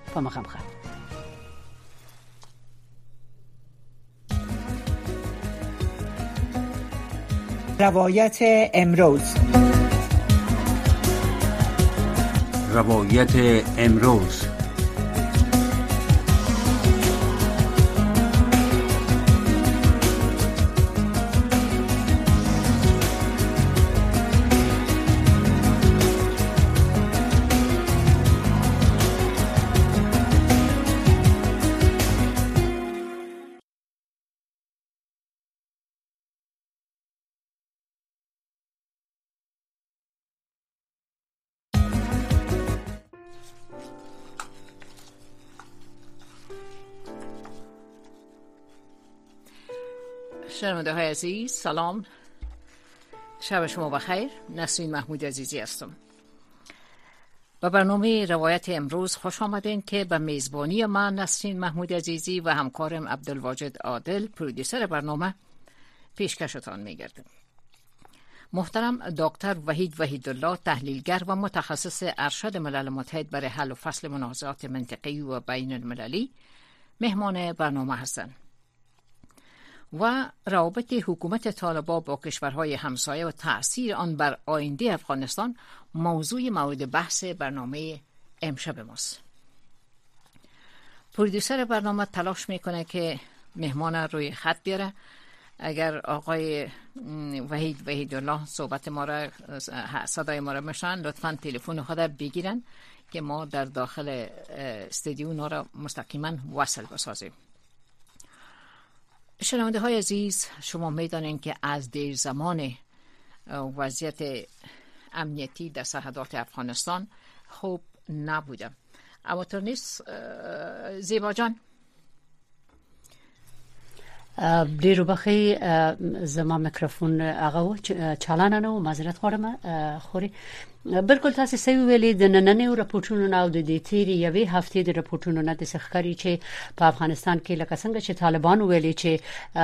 په مخامخ. روایت امروز. روایت امروز. شنونده های عزیز سلام، شب شما بخیر. نسرین محمود عزیزی هستم. به برنامه روایت امروز خوش آمدین که به میزبانی من نسرین محمود عزیزی و همکارم عبدالواجد عادل پرودیسر برنامه پیشکشتان می‌گردیم. محترم دکتر وحیدالله تحلیلگر و متخصص ارشد ملل متحد برای حل و فصل منازعات منطقه‌ای و بین المللی مهمان برنامه هستند و روابط حکومت طالبان با کشورهای همسایه و تأثیر آن بر آینده افغانستان موضوع مورد بحث برنامه امشب ماست. پرودیوسر برنامه تلاش میکنه که مهمان روی خط بیاره. اگر آقای وحیدالله صحبت ما را، صدای ما را میشن، لطفاً تلفن خود بگیرن که ما در داخل استودیو اونا را مستقیما وصل بسازیم. شنونده های عزیز، شما میدانین که از دیر زمان وضعیت امنیتی در سرحدات افغانستان خوب نبوده. اما تو نیست زیبا جان؟ ډیرو بخی زما میکروفون هغه چالانه نو معذرت غواړم خوري. بالکل تاسو صحیح ویلي. د نننې راپورټونو نه او د دې تیری یوې هفتې د راپورټونو نه د ښکاری چې په افغانستان کې لکه څنګه چې طالبان ویلي چې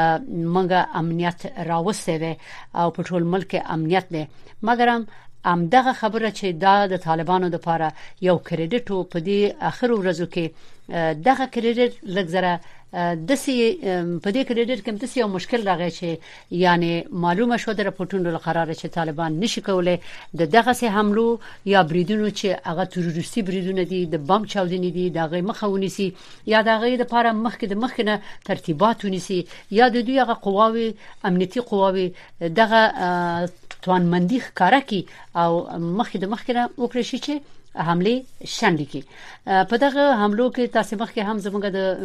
موږ امنیت راوستي او په ټول ملک امنیت دی، مګر هم دغه خبره چې د طالبانو لپاره یو کریډټ په دې اخر ورځو کې دغه کریډټ لګزره دسی په دې کریډټ کې دسی یو مشکل راغی چې یعنی معلومه شو د راپورټونو لقرار چې طالبان نشي کولای دغه سه حملو یا بریدونو چې هغه تروریستي بریدونه دي، د بم چاودنې دي، دغه مخاوني سي یا دغه لپاره مخکنه ترتیبات ونیسي یا د دوی هغه قواوي امنیتي قواوي دغه توانمندي ښکارا کی او مخکنه وکړي شي چې حمله شنډ کی. په دغه حملو کې تاسو مخکې هم زموږ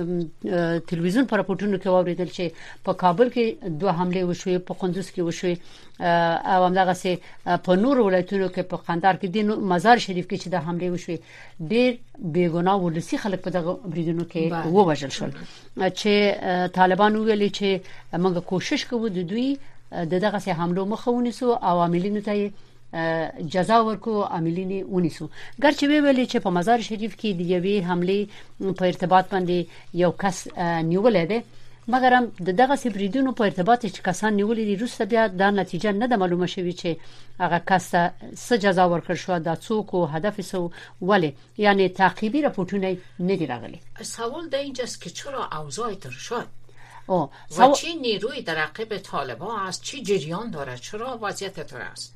د تلویزیون پر راپورټونو کې اوریدل چې په کابل کې 2 حمله وشوي، په قندوز کې وشوي او همدغه سه په نور ولایتونو کې په قندهار کې د مزار شریف کې چې د حمله وشوي ډېر بیګناه ولسی خلک په دغه بریدونو کې ووژل شول. چې طالبان ویلي چې موږ کوشش کوو د دوی دغه سه حملو مخاوني سو عواملینو ته جزا ورکو، عاملین ونیسو. ګرچې ویلي چې په مزار شریف کې د یوې حمله په ارتباط باندې یو کس نیولې ده، مګر هم دغه سبریدونو په ارتباط چې کسان نیولې دي روسته بیا د نتیجه نه د معلومه شوی چې هغه کس ته څه جزا ورکړ شو، د څوک او هدف سو ولی یعنی تعقیبی راپورټونه نه دی راغلي. سوال د اینجاست که چرا اوضاع طور شد و چه نیروی در عقب طالبان است، چه جریان داره، چرا وضعیت طور است؟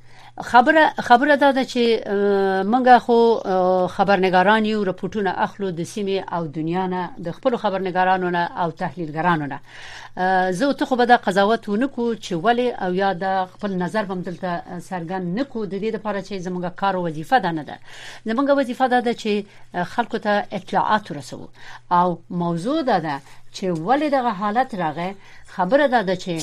خبره دا چې منګه خو خبرنگاران یو راپورټونه اخلو د سیمه او دنیا نه، د خپل خبرنگارانو نه او تحلیلګرانو نه. زه ته خو به دا قضاوت ونکو چې ولی او یا د خپل نظر بم دلته سرګن نکو، د دې لپاره چې زموږه کار او وظیفه ده نه ده. زموږه وظیفه ده چې خلکو ته اطلاعات ورسو او موضوع ده چې ولی دغه حالت راغی. خبره ده چې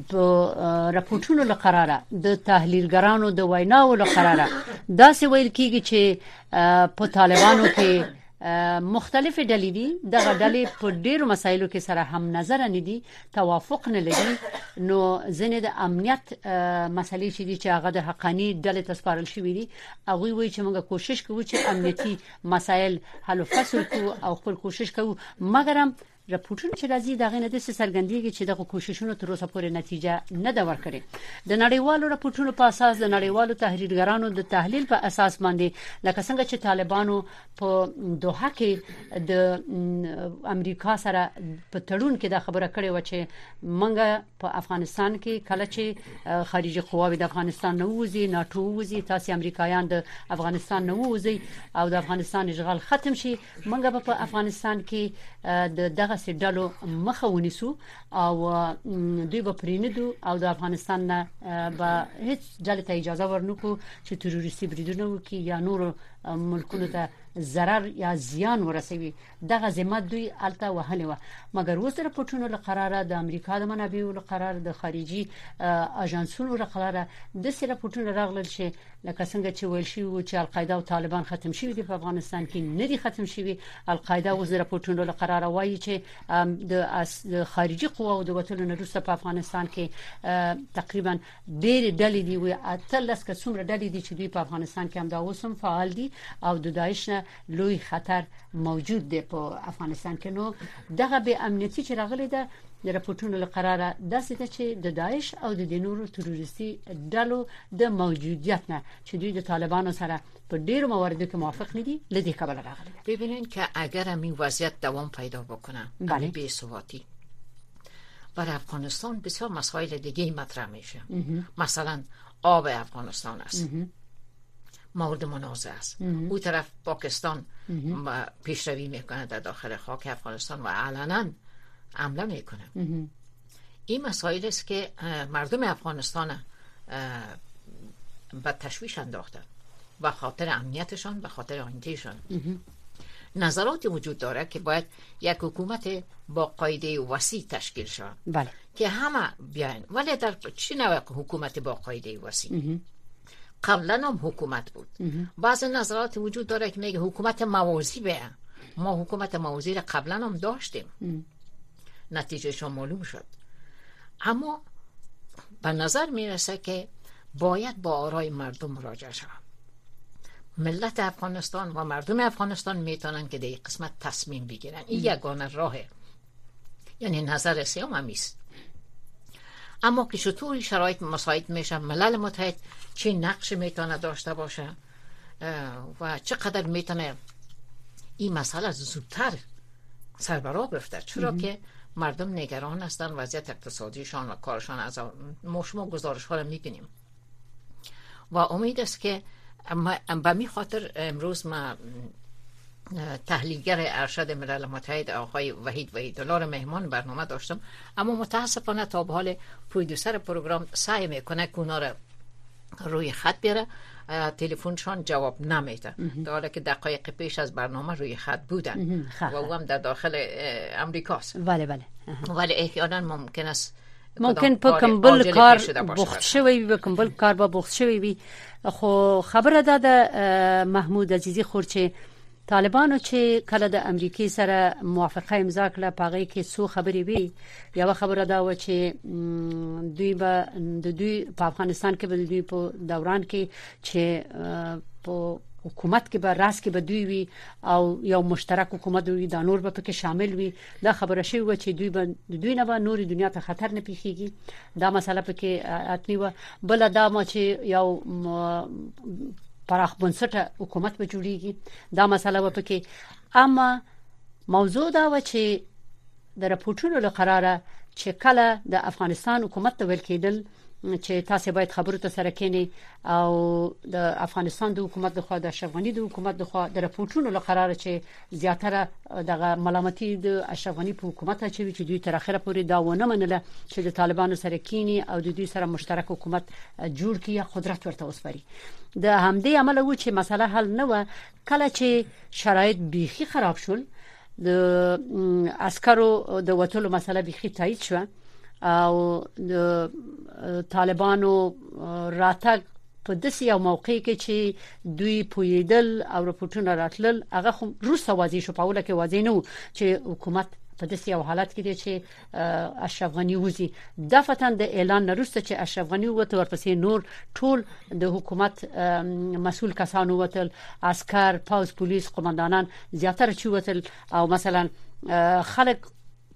راپورټونو لقراره د تحلیلګرانو د ویناو لقراره دا څه ویل کیږي چې په طالبانو کې مختلف ډلې دي، دغه ډلې په ډیرو مسایلو کې سره هم نظر نه دي، توافق نه لري. نو ځنې د امنیت مسلې چې دي چې هغه د حقانی ډلې تسپارل شوې دي، هغه وایي چې موږ کوشش کوو چې امنیتي مسایل حل و فصل کوو او خپل کوشش کوو، مګر هم راپورټونه چې راځي دا غنه د سرګندېږي چې دغه کوششونو تر اوسه پورې نتیجه نه ده ورکړې. د نړیوالو راپورټونو په اساس د نړیوالو تحلیلګرانو د تحلیل په اساس باندې لکه څنګه چې طالبانو په دوحه کې د امریکا سره په تړون کې دا خبره کړې و چې منګه په افغانستان کې کله چې خارجي قواوې د افغانستان نه وځي ناتو وځي تاسو امریکایان د افغانستان نه وځي او د افغانستان اشغال ختم شي منګه په افغانستان کې دغه سډالو مخه ونیسو او دوی به پرېندو او د افغانستان نه به هیڅ ډلې ته اجازه ورنکو چې تروریستي بریدونه وکړي یا نور ملکونو ته ضرر یا زیان ورسوي. دغه ذمہ دوی الته وهلې و مګر اوس راپورټونو لقراره د امریکا د منابعو لقراره د خارجي اژانسونو لقراره د سره راپورټونو راغلل چې لکه څنګه چې ویل شي چې القاعده او طالبان ختم شوي دي په افغانستان کې نه دي ختم شوي. القاعده اوس راپورټونو لقراره وایي چې د خارجي قواو د وټلو نه وروسته په افغانستان کې تقریبا ډېر ډلې دي او اتلس که څومره ډلې دي چې دوی په افغانستان کې هم دا اوسم فعال دي او د داعش نه لوی خطر موجود دی په افغانستان کې. نو دغه به امنیتي چې راغلي ده د راپورټونو لقراره داسې ده چې د داعش او د نورو تروریستي ډلو د موجودیت نه چې دوی د طالبانو سره په ډیرو مواردو کې موافق نه دي لدی کابل راغلي. ببینید که اگر این وضعیت دوام پیدا بکنه یعنی بی‌ثباتی برای افغانستان بسیار مسائل دیگه مطرح میشه. مثلا آب افغانستان است مورد منازعه است. اون طرف پاکستان پیشروی میکنه در داخل خاک افغانستان و علنا حمله میکنه. این مسائل است که مردم افغانستان به تشویش انداختن به خاطر امنیتشان به خاطر آیندهشان. نظراتی وجود داره که باید یک حکومت با قاعده وسیع تشکیل شود که همه بیاین. ولی در چه نوع حکومت با قاعده وسیع؟ قبلا هم حکومت بود. بعض نظرات وجود داره که میگه حکومت موازی بیاین. ما حکومت موازی را قبلا هم داشتیم نتیجه شما معلوم شد. اما به نظر میرسه که باید با آرای مردم مراجعه شود. ملت افغانستان و مردم افغانستان میتونن که در این قسمت تصمیم بگیرن. این یگانه راهه. یعنی نظر سیام همیست. اما که چطوری شرایط مساعد میشه ملل متحد چه نقش میتونه داشته باشه و چقدر میتونه این مسئله زودتر سربراه بفته. چرا که مردم نگران هستن وضعیت اقتصادیشان و کارشان. از ما شما گزارش ها رو میبینیم و امید است که به می خاطر امروز ما تحلیلگر ارشد ملل متحد آقای وحید الله مهمان برنامه داشتم، اما متاسفانه تا به حال پرودوسر پروگرام سعی میکنه که اونا رو روی خط بیاره، تلفنشان جواب نمیده، در حالی که دقایق پیش از برنامه روی خط بودن و او هم در داخل امریکاست. بله ولی احیانا ممکن است په کمبل کار بوخت شوی وي، کمبل کار به بوخت شوی وي. خو خبره ده د محمود عزیزی خورچه طالبانو چې کله د امریکای سره موافقه امضا کړه پاغې کې څو خبرې وي. یو خبره دا و چې دوی په افغانستان کې به دوی په دوران کې چې په حکومت کې به راس کې به دوی وي او یو مشترک حکومت وي، د نور به پکې شامل وي. دا خبره شوی و چې دوی نه به نوري دنیا ته خطر نه پیښیږي. دا مسله پکې اتنی و. بل دا ما چې یو پراخ بنسټه حکومت به جوړیږي، دا مسله و پکې. اما موضوع دا و چې د راپورټونو لپاره چې کله د افغانستان حکومت ته ویل کېدل چې تاسو باید خبرو ته سره کېنی او د افغانستان د حکومت د خوا د اشرف غنی د حکومت د خوا د راپورټونو لپاره چې زیاتره دغه ملامتي د اشرف غنی په حکومت اچوي چې دوی تر اخره پورې دا ونه منله چې د طالبانو سره کېنی او د دوی سره مشترک حکومت جوړ کړي، قدرت ورته وسپاري. د همدې عمل و چې مسله حل نه و. کله چې شرایط بیخي خراب شول، د عسکرو د وټلو مسله بیخي تایید شو او د طالبانو راتګ په داسې یو موقع کې چې دوی پویدل او راپورټونه راتلل، هغه خو روسه واضح شو، په اوله کې واضح نه چې حکومت په داسې یو حالت کې دی چې اشرف غنی وزي. دفتن د اعلان وروسته چې اشرف غنی وته ورپسې نور ټول د حکومت مسؤل کسانو وتل، عسكر، پولیس، قومندانان زیاتره چې وتل او مثلا خلک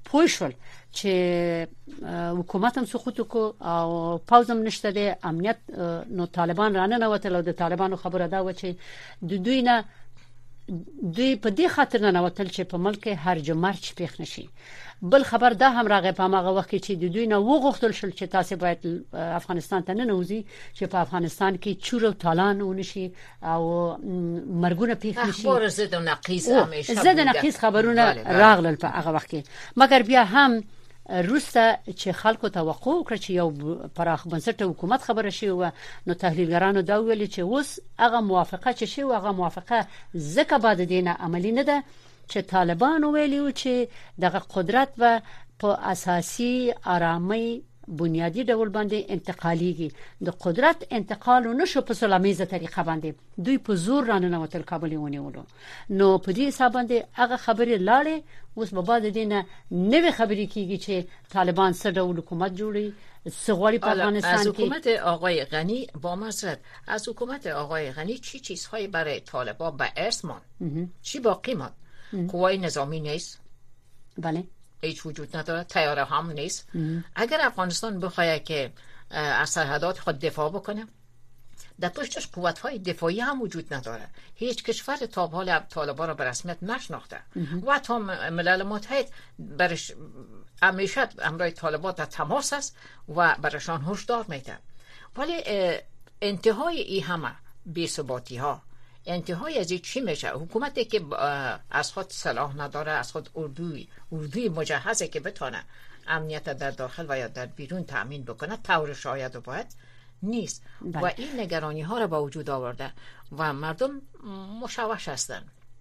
پوښول چې حکومت هم سقوط کو او پاوزم نشته د امنیت نو طالبان رانه وتل او د طالبانو خبره دا و چې د دوی نه دوی په دې خاطر نه وتل چې په ملک هرج مرج پیښ نشي. بل خبر دا هم راغی په هغه وخت کې چې د دوی نه وغوښتل شول چې تاسو باید افغانستان ته نه نوځي چې په افغانستان کې چور او تالان ونشي او مرګونه پیښ نشي. اخبار زده نقیص همیشه زده نقیص خبرونه راغلل په هغه وخت کې، مګر بیا هم روسته چې خلکو توقع وکړه چې یو پراخ بنسټه حکومت خبره شي و نو تحلیلګرانو دا ویلي چې اوس هغه موافقه چې شي هغه موافقه زکه بعد دینه عملی نه ده چې طالبان ویلي چې دغه قدرت و په اساسي آرامي بنیادی ډول باندې انتقالیږي. د قدرت انتقال نشو په سلاميزه طریقه باندې دوی په زور رانه وتل کابل ونیولو. نو په دې حساب باندې هغه خبرې لاړې اوس په بعد دینه نوې خبرې کیږي چې طالبان سره حکومت جوړي سغواری په افغانستان کې. از حکومت آقای غنی با معذرت از حکومت آقای غنی چی چیزهایی برای طالبان به ارث ماند؟ چی باقی ماند؟ قوای نظامی نیست؟ بله هیچ وجود نداره، تیاره هم نیست. اگر افغانستان بخواد که از سرحدات خود دفاع بکنه در پشتش قوت‌های دفاعی هم وجود نداره. هیچ کشور تا به حال طالبان را به رسمیت نشناخته و حتی ملل متحد برش همیشه همراه طالبان در تماس است و برشان هشدار میده. ولی انتهای این همه بی‌ثباتی‌ها انتهای از این چی میشه؟ حکومتی که از خود سلاح نداره، از خود اردوی مجهزه که بتونه امنیت در داخل و یا در بیرون تأمین بکنه طور شاید و باید نیست. و این نگرانی ها را با وجود آورده و مردم مشوش هستن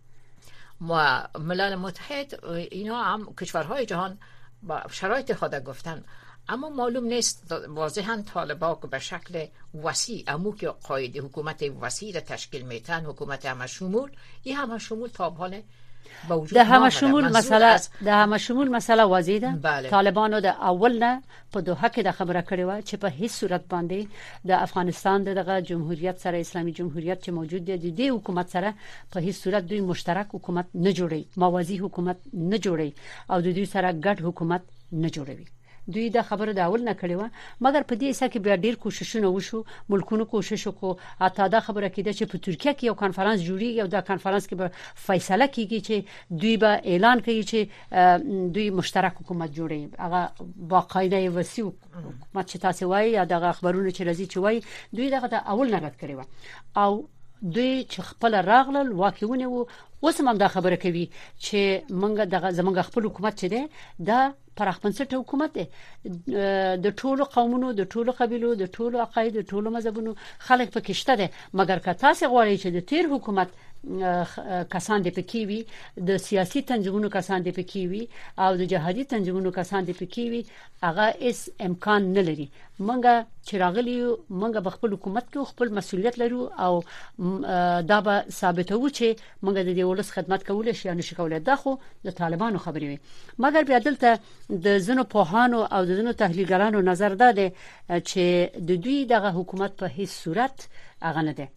و ملل متحد اینا هم کشورهای جهان با شرایط خود گفتن، اما معلوم نیست واضحاً طالبان به شکل وسیع امو که قاعده حکومت وسیع را تشکیل میتن، حکومت همه شمول، این همه شمول تا به حال با وجود ده همه شمول مسئله واضح ده. بله. طالبانو د اول نه په دوحه کې د خبره کړې و چې په هیڅ صورت باندې د افغانستان دغه جمهوریت سره اسلامي جمهوریت چې موجود دی د حکومت سره په هیڅ صورت دوی مشترک حکومت نه جوړي، موازی حکومت نه جوړي او د دوی سره ګډ حکومت نه جوړوي. دوی دا خبره د اول نه کړې و، مګر په دې حساب کې بیا ډیر کوششونه وشو، ملکونو کوشش وکړو. اته دا خبره کېده چې په ترکیه کې یو کانفرنس جوړیږي او دا کانفرنس کې به فیصله کیږي چې دوی به اعلان کوي چې دوی مشترک حکومت جوړي. هغه باقاعده وسیع حکومت چې تاسو وایي یا د خبرونو چې راځي چې وایي دوی دغه د اول نه رد کړی و او دوی چې خپل راغلل واقعونه وو. اوس هم دا خبره کوي چې منګه دغه زمونږ خپل حکومت چې دی دا پراخ بنسټه حکومت دی، د ټولو قومونو، د ټولو قبیلو، د ټولو عقاید، د ټولو مذهبونو خلک پکې شته دي. مګر که تاسو غواړئ چې د تیر حکومت کسان دې پکې وي، د سیاسي تنظیمونو کسان دې پکې وي او د جهادي تنظیمونو کسان دې پکې وي، هغه هیڅ امکان نه لري. منګه چې راغلی منګه په خپل حکومت کې خپل مسؤلیت لرو او دا به ثابتوي چې منګه د ولس خدمت کول شي یا نشي کولای. دا خو د طالبانو خبرې وي. مګر بیا دلته د زنو پوهانو او د زنو تحلیلګرانو نظر دا دی چې د دوی دغه حکومت په هیڅ صورت هغه نه دی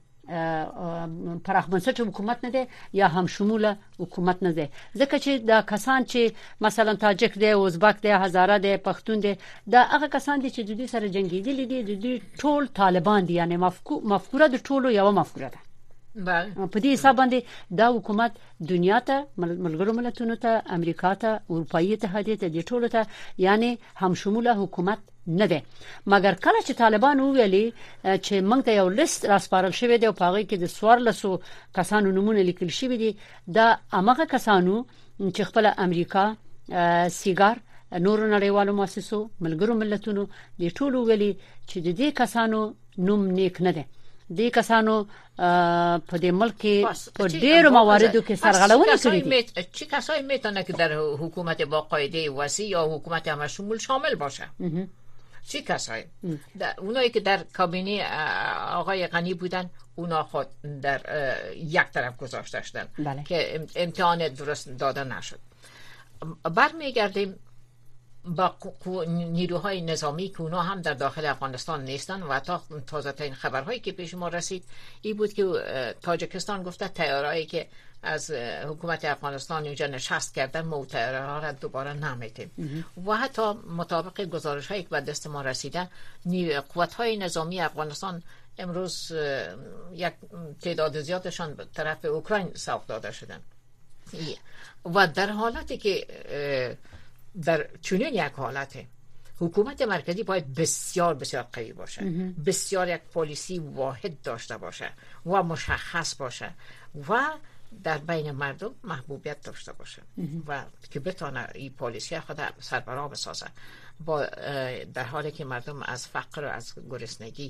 پراخ بنسټه حکومت نه دی یا هم شموله حکومت نه دی، ځکه چې دا کسان چې مثلا تاجک دی، ازبک دی، هزاره دی، پښتون دی، دا هغه کسان دي چې د دوی سره جنگیدلي دي، د دوی ټول طالبان دي، یعنی مفکوره د ټولو یو مفکوره ده. بله. په دې حساب باندې دا حکومت دنیا ته، ملګرو ملتونو ته، امریکا ته، اروپאי اتحادیه ته، د ټولو ته یعنی هم شموله حکومت نه ده. مګر کله چې طالبان ویلي چې موږ ته یو لیست راسپارل شوی دی او په هغه کې د 1400 کسانو نمونه لیکل شوی دي، دا هغه کسانو چې خپل امریکا، سیګار، نورو نړیوالو مؤسسو، ملګرو ملتونو د ټولو ویلي چې د دې کسانو نوم نیک نه ده. دې کسانو په دې ملک په ډېرو مواردو کې سرغړونه کړې دي. چی کسایی میتونه که در حکومت با قاعده وسیع یا حکومت همه شمول شامل باشه؟ چی کسایی؟ اونایی که در کابینه آقای غنی بودن اونا خود در یک طرف گذاشته شدن. بله. که امتحان درست داده نشد. برمیگردیم با نیروهای نظامی که اونا هم در داخل افغانستان نیستن و تا تازه ترین خبرهایی که پیش ما رسید این بود که تاجیکستان گفته طیارهایی که از حکومت افغانستان اینجا نشست کردن ما طیاره‌ها را دوباره نمیتیم و حتی مطابق گزارش هایی که به دست ما رسیده قوت‌های نظامی افغانستان امروز یک تعداد زیادشان به طرف اوکراین سوق داده شدن و در حالتی که در چنین یک حالت حکومت مرکزی باید بسیار بسیار قوی باشه بسیار یک پالیسی واحد داشته باشه و مشخص باشه و در بین مردم محبوبیت داشته باشه و که بتونه این پالیسی خود سربراه بسازه با در حالی که مردم از فقر و از گرسنگی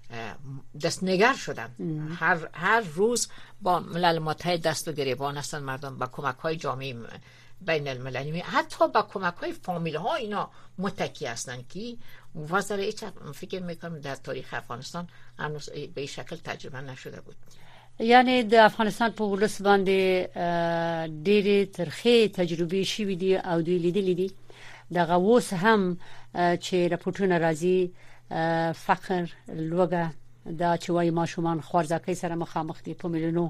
دستنگر شدن هر روز با ملل متحد دست و گریبان هستن مردم با کمک های جامعه بین المللی حتی با کمک های فامیل ها اینا متکی هستن که وزاره فکر میکنم در تاریخ افغانستان هنوز به این شکل تجربه نشده بود. یعنی د افغانستان په ولس باندې ډېرې ترخې تجربې شوې دي او دوی لیدلې دي دغه اوس هم چې راپورټونه راځي فقر لوږه دا چې وايي ماشومان خوارځکۍ سره مخامخ دي په میلیونو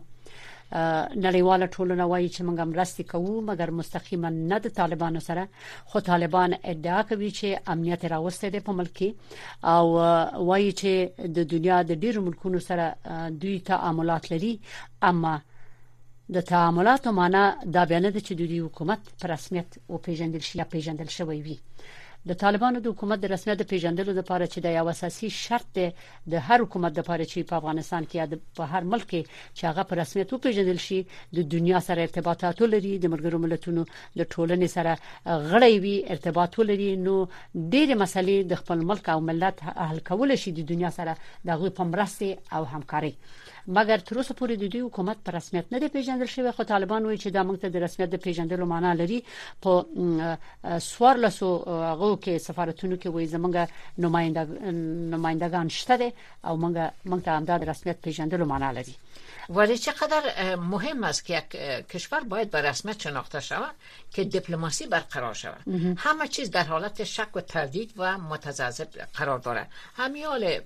نړیواله ټولنه وايي چې موږ مرستې کوو مګر مستقیما نه د طالبانو سره خو طالبان ادعا کوي چې امنیت راوستي دي په ملک او وايي چې د دنیا د ډیرو ملکونو سره دوی تعاملات لري اما د تعاملاتو معنا دا بیان ده چې دوی حکومت په رسمیت او پیژندل شي یا پیژندل شوی وي د طالبانو د حکومت د رسمیت پیژندلو لپاره چې د یو اساسي شرط د هر حکومت لپاره چې په افغانستان کې یا په هر ملک کې چې هغه په رسمیت پیژندل شي د دنیا سره ارتباطات لري د ملګرو ملتونو د ټولنې سره غړی وي ارتباط لري نو ډېر مسلې د خپل ملک او ملت حل کول شي د دنیا سره دغه په مرسته او همکاري مګر تر اوسه پورې د دوی حکومت په رسمیت نه دی پیژندل شوی خو طالبان وایي چې دا موږ ته د رسمیت د پیژندلو معنا لري په سوارلسو هغه کې سفارتونو کې وایي زمونږ نمایندگان شته دي او موږ ته هم د رسمیت پیژندلو معنا لري. ولی چقدر مهم است که یک کشور باید به رسمیت شناخته شود که دیپلماسی برقرار شود همه چیز در حالت شک و تردید و متذبذب قرار داره همیال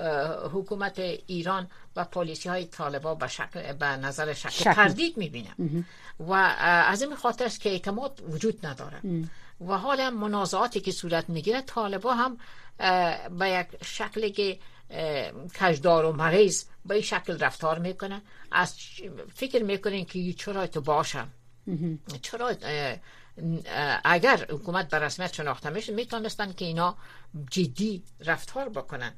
حکومت ایران و پالیسی های طالبان به نظر شک تردید میبینه و از این خاطر است که اعتماد وجود نداره و حالا منازعاتی که صورت میگیره طالبان هم به یک شکلی که کجدار و مریض به این شکل رفتار میکنه از فکر میکنین که چرا تو باشم چرا اگر حکومت به رسمیت شناخته میشه میتونستن که اینا جدی رفتار بکنن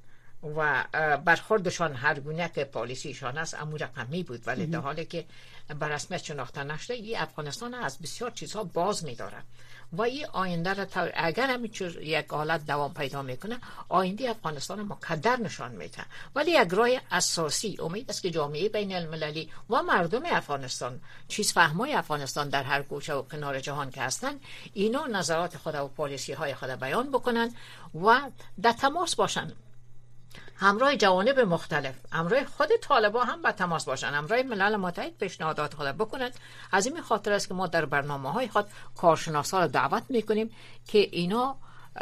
و برخوردشان هر گونه که پالیسیشان است امو رقمی بود ولی در حالی که به رسمیت شناخته نشده این افغانستان از بسیار چیزها باز می‌داره و این آینده را اگر همینجور یک حالت دوام پیدا میکنه آینده افغانستان مکدر نشان میده ولی یک راه اساسی امید است که جامعه بین المللی و مردم افغانستان چیز فهمای افغانستان در هر گوشه و کنار جهان که هستن اینا نظرات خود و پالیسی های خود بیان بکنن و در تماس باشن همراه جوانب مختلف همراه خود طالبان هم به تماس باشن همراه ملل متحد پیشنهادات خود بکنن از این خاطر است که ما در برنامه‌های خود کارشناسا را دعوت میکنیم که اینا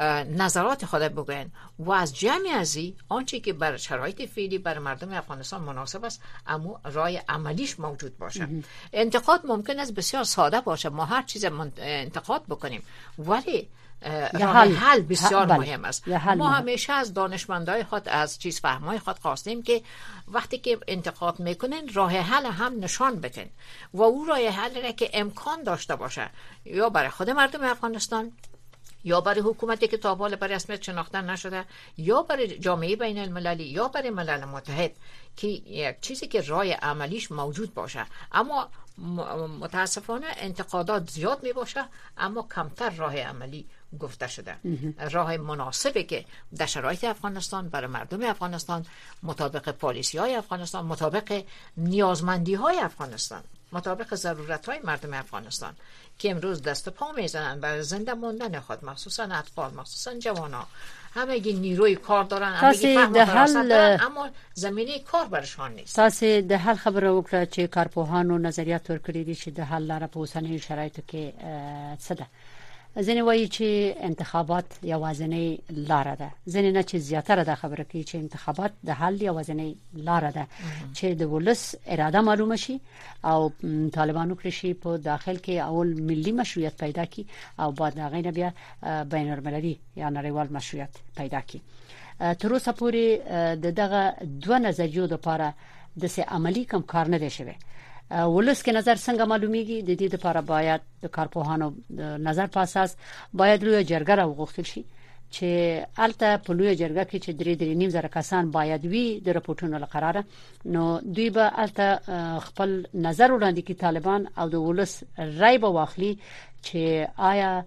نظرات خود بگوین و از جمع ازی آنچه که بر شرایط فعلی بر مردم افغانستان مناسب است اما راه عملیش موجود باشه انتقاد ممکن است بسیار ساده باشه ما هر چیز انتقاد بکنیم ولی راه حل بسیار مهم است ما همیشه از دانشمندای خود از چیز فهمای خود خواستیم که وقتی که انتقاد میکنن راه حل هم نشان بدن و او راه حل را که امکان داشته باشه یا برای خود مردم افغانستان یا برای حکومتی که تا حالا به رسمیت شناخته نشده یا برای جامعه بین المللی یا برای ملل متحد که یک چیزی که راه عملیش موجود باشه اما متاسفانه انتقادات زیاد می باشه اما کمتر راه عملی گفته شده راه مناسبی که در شرایط افغانستان برای مردم افغانستان مطابق پالیسی های افغانستان مطابق نیازمندی های افغانستان مطابق ضرورت های مردم افغانستان که امروز دست پا میزنن برای زنده موندن خود مخصوصا اطفال مخصوصا جوانان همگی نیروی کار دارن همگی فهم و فراست دارن اما زمینه کار برشان نیست تاسو د حل خبره وکړه چې کارپوهانو نظریات ورکړي دي چې د حل لپاره په اوسنیو شرایطو کې څه ده ځینې وایي چې انتخابات یوازینی لار ده، ځینې نه چې زیاتره د خبره کوي چې انتخابات د حل یوازینی لار ده چې د ولس اراده معلومه شي او طالبانو کړشي په داخل کې اول ملي مشروعیت پیدا کی او بعد هغه نه بیا بین المللي یا نړیوال مشروعیت پیدا کی. تر اوسه پورې دغه دوه نظریو لپاره د سه عملی کم کار نه دی شوی. ولس کې نظر څنګه معلومیږي؟ د دې لپاره باید د کارپوهانو نظر په اساس باید لوی جرګه راوغوښتل شي چې الته په لوی جرګه کې چې 3.5 کسان باید وي د راپورټونو لپاره، نو دوی به الته خپل نظر وړاندې کوي طالبان او د ولس رای به واخلي چې آیا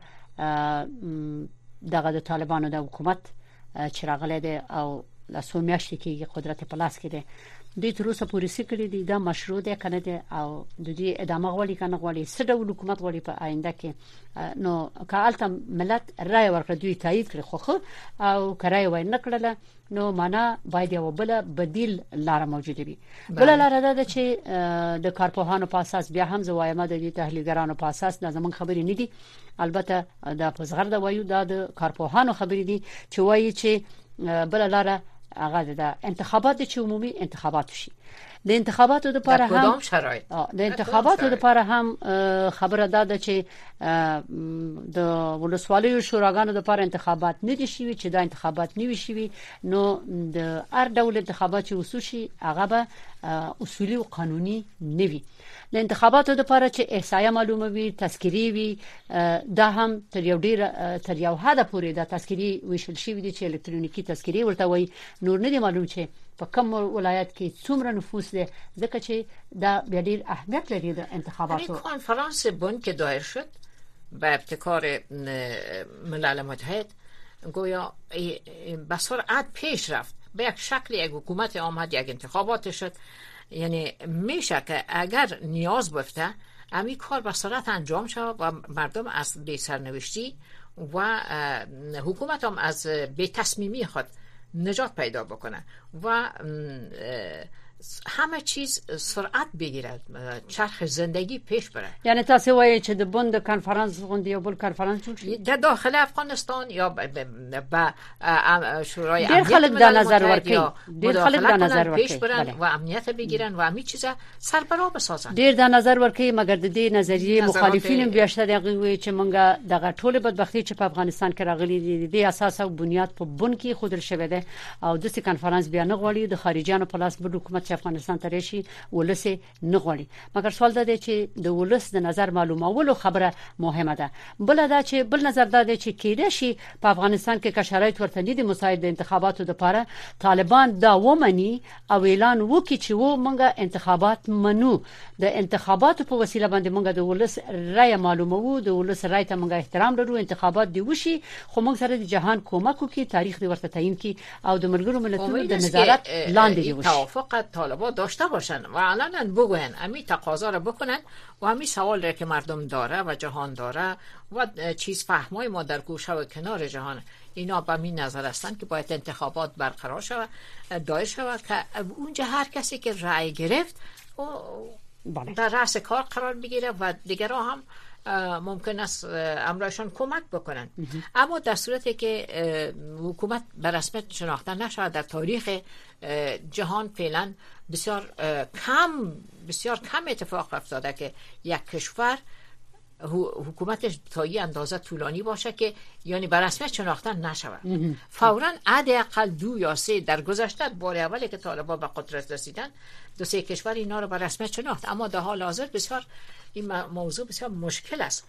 دغه د طالبانو د حکومت چې راغلی دی او لاسو میاشتې کې قدرت په لاس کې دی، دوی تر اوسه پورې سکړي دي دا مشروع ده کنه ده او د دې ادامه غوړي کنه غوړي څه ډول حکومت غوړي په آینده کې. نو کالته ملت رائے ورکړه دوی تایید کړي خو او کرای وای نه کړله، نو معنا باید یو بل بدیل لار موجوده وي. بل لار ده چې د کارپوهانو په اساس بیا هم زوایم د دې تحلیلګرانو په اساس د زمون خبرې نه دي، البته د پزغر د وایو د کارپوهانو خبرې دي چې وایي چې بل لار هغه د انتخابات چې عمومي انتخابات شي. د انتخاباتو لپاره هم د انتخاباتو لپاره هم خبره ده چې د ولسوالیو شوراګانو لپاره انتخابات نه دي شوي، چې دا انتخابات نه وي شوي نو د هر ډول انتخابات چې وسوشي هغه به اصولي او قانوني نه وي. د انتخاباتو لپاره چې احصایه معلومه وي، تذکری وي، دا هم تر یو حد پورې د تذکری ویشل شوی دي چې الکترونیکی تذکری ورته وي، نور نه دی معلوم چې په کوم ولایت کې څومره نفوس ده، ځکه چې دا ډېر اهمیت لري د انتخاباتو. کنفرانس بن که دایر شد به ابتکار ملل متحد گویا به سرعت پیش رفت، به یک شکل یک حکومت آمد، یک انتخابات شد. یعنی میشه که اگر نیاز بفته امی کار به سرعت انجام شود و مردم از بی سرنوشتی و حکومت هم از بی تصمیمی خود نجات پیدا بکنه و همه چیز سرعت بگیره، چرخ زندگی پیش بره. یعنی تاسو وایي چې د بند کانفرنس غونډه یو بل کانفرنس جوړ شي د داخل افغانستان یا به شورای امنیت خلک د نظر ورکړي، ډیر خلک د نظر پیش برن و امنیت بگیرن و همین چیزا سربرا بسازن، ډیر د نظر ورکړي. مګر د دې نظریه مخالفین بیاشته دغه وی چې مونږه دغه ټوله بدبختی چې په افغانستان کې راغلي دي د اساس او بنیاد په بن کې خودل شوی دی او د سې کانفرنس بیا نه غوړي د خارجيانو په لاس به حکومت افغانستان ته راشي ولس نه غوړي. مګر سوال ده چې د ولس د نظر معلومولو خبره مهمه ده. بل دا چې بل نظر ده چې کېده شي په افغانستان کې که شرایط ورته نه دي مساعد د انتخاباتو لپاره طالبان دا ومني او اعلان وکړي چې مونږه انتخابات منو، د انتخاباتو په وسیله باندې مونږه د ولس رائے معلومو، د ولس رائے ته مونږه احترام لرو، انتخابات دی وشي خو مونږ سره د جهان کومک وکړي، تاریخ دی ورته تعیین کی او د ملګرو ملتونو د نظارت لاندې دی وشي. توافق طالبان داشته باشن و علنا بگوین امی تقاضا رو بکنن و امی سوال رو که مردم داره و جهان داره و چیز فهمای ما در گوشه و کنار جهان، اینا به می نظر هستند که باید انتخابات برقرار شود، دایر شود که اونجا هر کسی که رأی گرفت در رأس کار قرار بگیره و دیگرها هم ممکن است امرایشان کمک بکنن. اما در صورتی که حکومت به رسمیت شناخته نشود در تاریخ جهان فعلا بسیار کم اتفاق افتاده که یک کشور حکومتش تا یه اندازه طولانی باشه که یعنی به رسمیت شناخته نشود. فوراً حداقل 2 یا 3 در گذشته بار اولی که طالبان به قدرت رسیدن 2-3 کشور اینا رو به رسمیت شناخت، اما در حال حاضر بسیار این موضوع بسیار مشکل است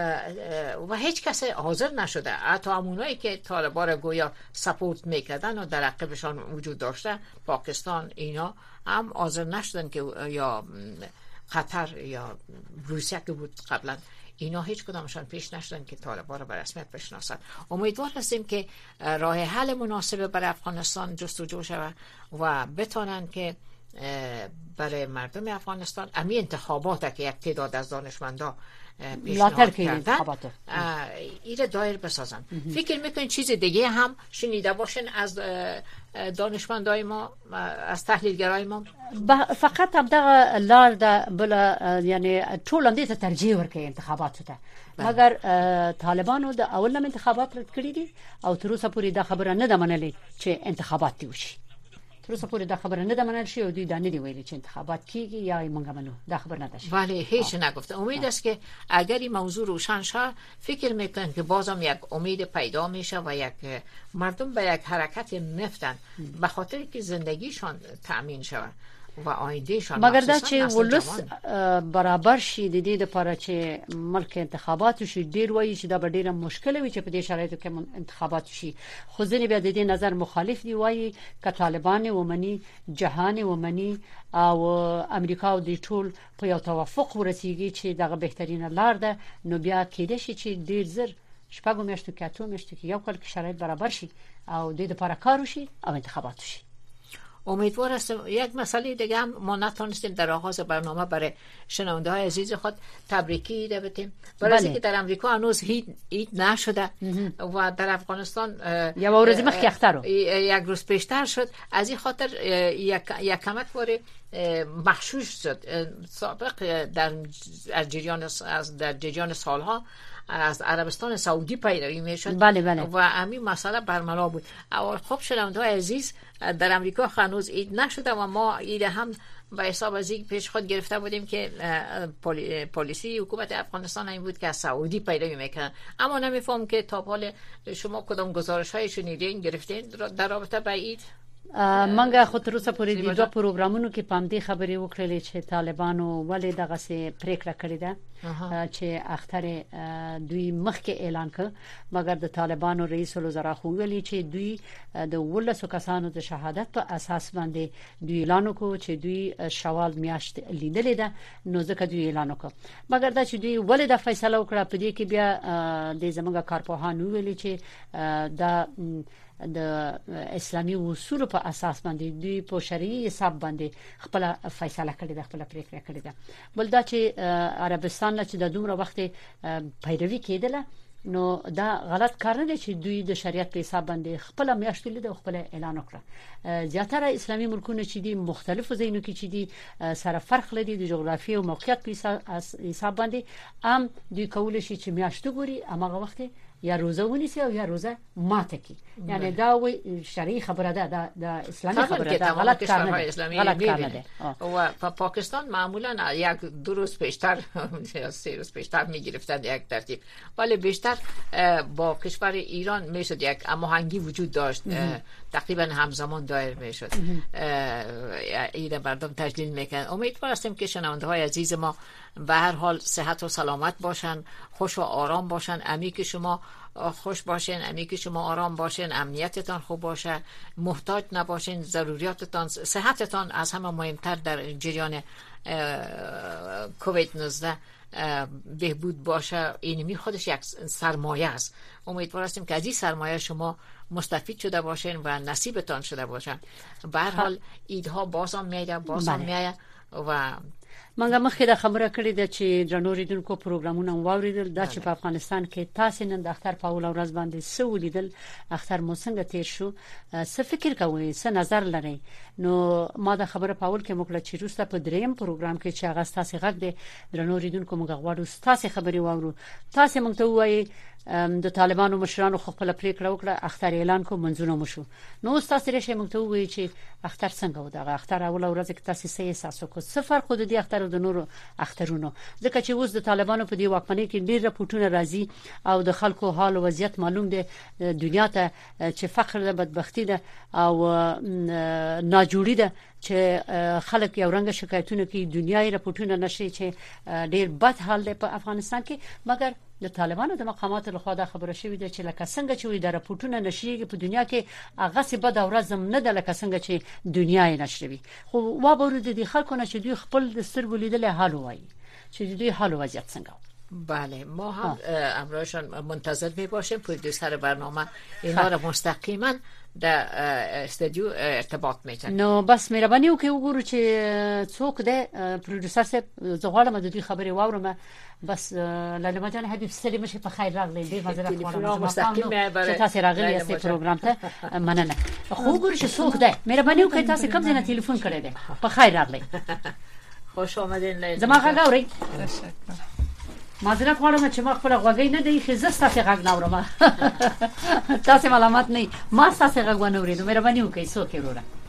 و هیچ کس حاضر نشده، حتی همونایی که طالبان رو گویا سپورت میکردن و در عقبشان وجود داشته پاکستان اینا هم حاضر نشدن که یا قطر یا روسیه که بود قبلا اینا هیچ کدامشان پیش نشدن که طالبان رو به رسمیت بشناسند. امیدوار هستیم که راه حل مناسب برای افغانستان جستجو شود و بتونن که برای مردم افغانستان امی انتخابات که یک تعداد از دانشمندا پیشنهاد کردن ایره دایر بسازن. فکر میکنین چیز دیگه هم شنیده باشین از دانشمندای ما، از تحلیلگرای ما؟ فقط هم دغه لار ده بل یعنی ټول هم دې ته ترجیح ورکړي انتخاباتو ته، مګر طالبانو د اول انتخابات رد کړی دي او تر اوسه پورې دا خبره نه ده منلې چې انتخابات دي وشي. تر اوسه پورې دا خبره نه ده منل شي او دوی دا نه دی ویلي چې انتخابات کیږي یا موږ منو، دا خبر نداشت. ولی هیچ نگفته. امید است که اگر این موضوع روشن شه فکر میکنم که بازم یک امید پیدا میشه و یک مردم به یک حرکت میفتن به خاطر که زندگیشان تأمین شود و آیندهشان. مگر دا چې ولس برابر شي د دې لپاره چې ملک انتخابات شي، ډیر وایي چې دا به ډیره مشکل وي چې په دې شرایطو کې انتخابات شي. خو ځینې بیا د دې نظر مخالف دي، وایي ک طالبان ومني، جهان ومني او امریکا او د ټول په یو توافق ورسیږي چې دغه بهترینه لار ده، نو بیا کېدې شي چې ډیر زر شپږ میاشتو کې اته میاشتو کې یو کال کې شرایط برابر شي او د دې لپاره کار وشي او انتخابات شي. امیدوار هستم. یک مسئله دیگه هم ما نتونستیم در آغاز برنامه برای شنونده های عزیز خود تبریکی ده بتیم، برای اینکه در امریکا هنوز هیچ نشده و در افغانستان یک روز مخکې اختر یک روز پیشتر شد. از این خاطر یک کمک واره مخشوش شد. سابق در جریان سالها از عربستان سعودی پیروی میشد. بله. و همین مسئله برملا بود. خب شنونده های عزیز، در امریکا هنوز عید نشده و ما عید هم به حساب از این پیش خود گرفته بودیم که پالیسی حکومت افغانستان این بود که از سعودی پیروی میکنن. اما نمیفهم که تا حال شما کدام گزارش های شنیدین گرفتین در رابطه با عید؟ منګه خو تر اوسه پورې د دوه پروګرامونو کې پام دې خبرې وکړلې چې طالبانو ولې دغه سه پریکړه کړې ده چې اختر دوی مخکې اعلان کړ، مګر د طالبانو رئیس الوزرا خو ویلي چې دوی د 12 کسانو د شهادت په اساس باندې دوی اعلان وکړ چې دوی شوال میاشت لیدلې ده، نو ځکه دوی اعلان وکړ. مګر دا چې دوی ولې د فیصله وکړه په دې کې بیا د زمونږ کارپوهان ویلي چې دا د اسلامي اصول په اساس باندې دوی په شرعي حساب باندې خپل فیصله کړې ده، خپل پریکړه کړې ده. بل دا چې عربستان چې د دومره وخت پیروي کېدله، نو دا غلط کار نه دی چې دوی د شریعت په حساب باندې خپل میاشتې لید او خپل اعلان وکړه. زیاتره اسلامي ملکونه چې دي مختلفو ځایونو کې چې دي سره فرق لري د جغرافي او موقعیت په حساب باندې هم دوی کول شي چې میاشتو ګوري هغه وخت یا روزه ونیسي او یا روزه ماته کی. یعنی دا وی شرعي خبره ده، د اسلامي خبره ده، غلط کار نه ده. و پاکستان معمولا یک دو روز پیشتر یا سه روز پیشتر میگرفتند یک ترتیب، ولی بیشتر با کشور ایران میشد یک هماهنگی وجود داشت، تقریبا همزمان دایر میشد. این مردم تجلیل میکنن. امیدوار هستیم که شنونده های عزیز ما به هر حال صحت و سلامت باشن، خوش و آرام باشن، امی که شما خوش باشین، امی که شما آرام باشین، امنیتتان خوب باشه، محتاج نباشین، ضروریاتتان، صحتتان از همه مهمتر در جریان کووید 19 بهبود باشه. اینمی خودش یک سرمایه است. امیدوار هستیم که از این سرمایه شما مستفید شده باشین و نصیبتان شده باشه. به هر حال ایدها بازم میایه و منګه مخکې د خبره کړې ده چې درنو ریډونکو پروګرامونه واوریدل دا چې په افغانستان کې تاسو نن د اختر په اول ورځ باندې سولیدل اختر مو څنګه تیر شو، څه فکر کوئ، څه نظر لرئ؟ نو ما د خبره په اول کې موږ چې روسته په دریم پروګرام کې چې هغه تاسو غږ دی درنو ریډونکو موږ غواړو تاسو خبري واورو. تاسو موږ ته وایي د طالبانو مشرانو خپل پریکړه وکړه، اختر اعلان کو منځونه مشو، نو تاسو لري موږ ته وایي چې اختر څنګه و دغه اختر اول ورځ کې تاسو څه احساس وکړ، څه فرق د دې اختر او د نورو اخترونو؟ ځکه چې اوس د طالبانو په دې واکمنۍ کې ډېر راپورټونه راځي او د خلکو حال او وضعیت معلوم دی دنیا ته چې فقر ده، بدبختی ده او ناجوړی ده چې خلک یو رنګ شکایتونه کوي، دنیاي راپورټونه نشي چې ډېر بد حال دی په افغانستان کې. مګر د طالبانو د مقاماتو له خوا دا خبره شوې ده چې لکه څنګه چې د راپورټونه نشریږي په دنیا کې هغه څه بد ورځ نه ده لکه څنګه چې دنیا یې نشروي. خو وابورو د خلکو نه چې دوی خپل د سترګو لیدل حال وایي چې دوی حال وضعیت څنګه. بله ما هم امروزشان منتظر می باشیم. پرودوسر برنامه اینا را مستقیما در استودیو ارتباط میتن. نو بس مهرباني وکړئ وګورو چې څوک ده پروډوسر صاحب زغواله مددي خبري واورم. بس لاله جان حبيب سلیم شي په خیر راغلی دی معذرت غواړم مستقیم چې تاسو راغلی یاست پروګرام ته مننه. خو وګورئ چې څوک ده مهرباني وکړئ تاسو کوم ځای ټلیفون کړی دی په خیر راغلی. خوش آمدین لیلا. زما غږ اورئ؟ معذرت غواړم چې ما خپل غوږی نه دی خزه تاسو غږ نه اورم. تاسو ملامت نه ما تاسو غږ ونه اوریدم. مهرباني وکړئ څوک وروره.